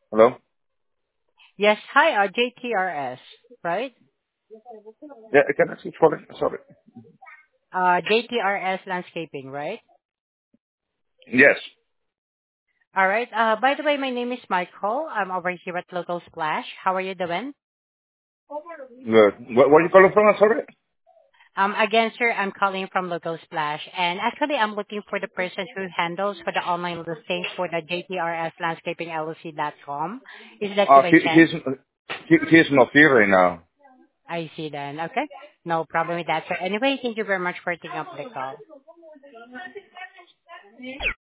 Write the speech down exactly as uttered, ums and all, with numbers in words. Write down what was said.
Hello? Yes. Hi, uh, J T R S, right? Yeah, can I speak for it? Sorry. Uh, J T R S Landscaping, right? Yes. All right. Uh, by the way, my name is Michael. I'm over here at Local Splash. How are you doing? Good. Where, where you calling from? Sorry? Um, again, sir, I'm calling from Local Splash, and actually, I'm looking for the person who handles for the online listings for the J T R S Landscaping L L C dot com. Is that you Uh, by he, chance? he's, he, he's not here right now. I see then. Okay. No problem with that, sir. Anyway, thank you very much for taking up the call.